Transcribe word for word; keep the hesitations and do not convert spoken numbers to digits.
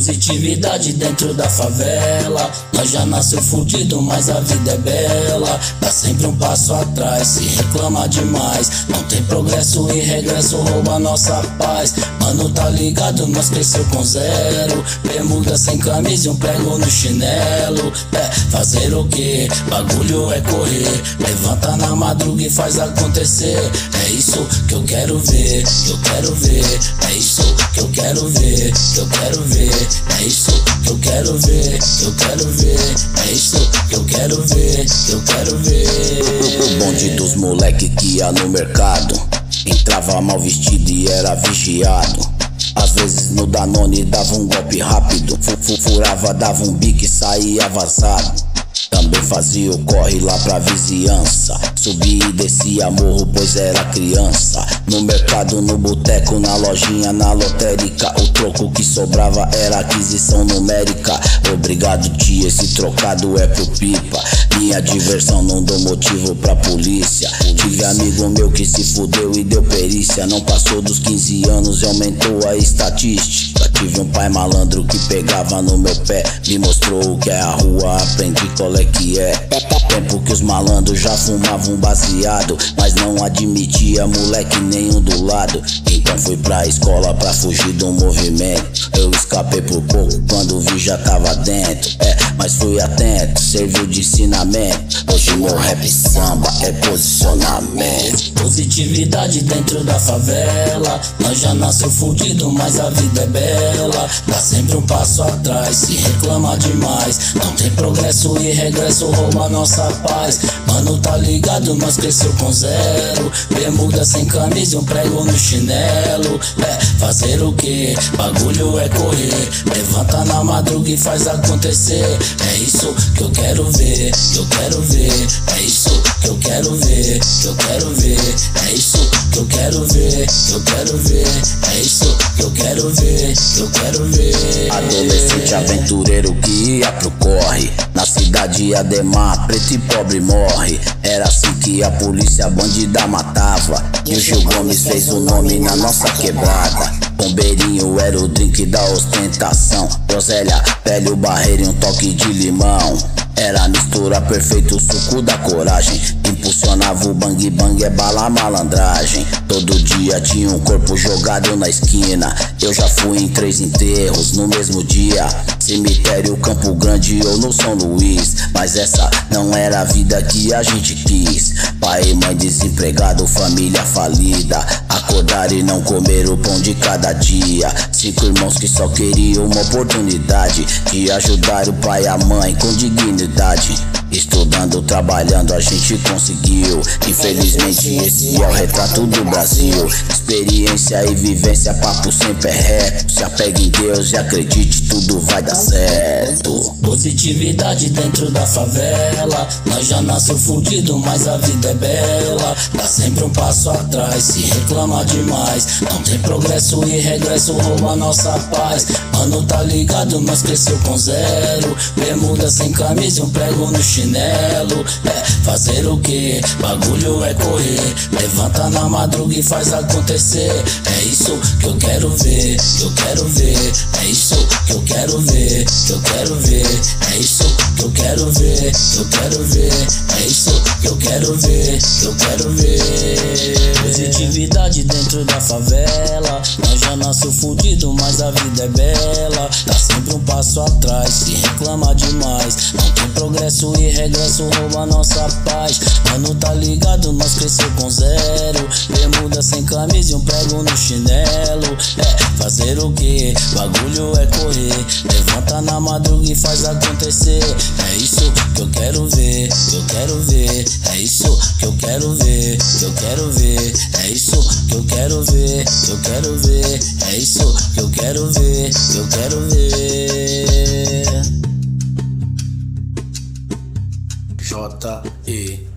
Positividade dentro da favela. Nós já nasceu fudido, mas a vida é bela. Dá sempre um passo atrás, se reclama demais. Não tem progresso e regresso, rouba nossa paz. Mano, tá ligado, nós cresceu com zero. Bermuda sem camisa e um prego no chinelo. É, fazer o que? Bagulho é correr. Levanta na madruga e faz acontecer. É isso que eu quero ver, que eu quero ver. É isso que eu quero ver, que eu quero ver. É isso que eu quero ver, que eu quero ver. É isso que eu quero ver, que eu quero ver. O bonde dos moleque que ia no mercado, entrava mal vestido e era vigiado. Às vezes no Danone dava um golpe rápido, furava, dava um bique e saía vazado. Também fazia o corre lá pra vizinhança, subia e descia morro pois era criança. No mercado, no boteco, na lojinha, na lotérica, o troco que sobrava era aquisição numérica. Obrigado tia, esse trocado é pro pipa. Minha diversão não dou motivo pra polícia. Tive amigo meu que se fudeu e deu perícia. Não passou dos quinze anos e aumentou a estatística. Tive um pai malandro que pegava no meu pé, me mostrou o que é a rua, aprendi qual é que é. Tempo que os malandros já fumavam baseado, mas não admitia moleque nenhum do lado. Então fui pra escola pra fugir do movimento. Eu escapei por pouco, quando vi já tava dentro. É, mas fui atento, serviu de ensinamento. Hoje meu rap samba é posicionamento. Positividade dentro da favela. Nós já nasceu fudido, mas a vida é bela. Dá sempre um passo atrás, se reclama demais. Não tem progresso e regresso, rouba nossa paz. Mano, tá ligado, nós cresceu com zero. Bermuda sem camisa e um prego no chinelo. É, fazer o que? Bagulho é correr. Levanta na madruga e faz acontecer. É isso que eu quero ver, que eu quero ver. É isso que eu quero ver, que eu quero ver. É isso que eu quero ver, que eu quero ver. É isso que eu quero ver, que eu quero ver. Adolescente aventureiro que ia pro corre, na cidade Ademar, preto e pobre morre. Era assim que a polícia bandida matava, e o Gil Gomes fez o nome na nossa quebrada. Bombeirinho era o drink da ostentação, groselha, pele, o barreiro e um toque de limão. Era a mistura perfeita, o suco da coragem. Impulsionava o bang bang, é bala malandragem. Todo dia tinha um corpo jogado na esquina. Eu já fui em três enterros no mesmo dia, cemitério, Campo Grande ou no São Luís. Mas essa não era a vida que a gente quis. Pai e mãe desempregado, família falida, acordar e não comer o pão de cada dia. Cinco irmãos que só queriam uma oportunidade de ajudar o pai e a mãe com dignidade. Estudando, trabalhando, a gente conseguiu. Infelizmente esse é o retrato do Brasil. Experiência e vivência, papo sempre é reto. Se apegue em Deus e acredite, tudo vai dar certo. Positividade dentro da favela. Nós já nasceu fudido, mas a vida é bela. Dá sempre um passo atrás, se reclama demais. Não tem progresso e regresso, rouba nossa paz. Mano, tá ligado, nós cresceu com zero. Bermuda sem camisa e um prego no chinelo. É, fazer o que? Bagulho é correr. Levanta na madruga e faz acontecer. É isso que eu quero ver, que eu quero ver. É isso que eu quero ver, que eu quero ver. É isso que eu quero ver, que eu quero ver. É isso que eu quero ver, que eu quero ver. Positividade dentro da favela. Nós já nasceu fudido, mas a vida é bela. Dá sempre um passo atrás, se reclama demais. Não tem progresso e regresso, rouba nossa paz. Mano, tá ligado, nós cresceu com zero. Bermuda sem camisa e um prego no chinelo. É, fazer o que? Bagulho é correr. Levanta na madruga e faz acontecer. É isso que eu quero ver, que eu quero ver. É isso que eu quero ver, que eu quero ver. É isso que eu quero ver, que eu quero ver. É isso que eu quero ver, que eu quero ver. J E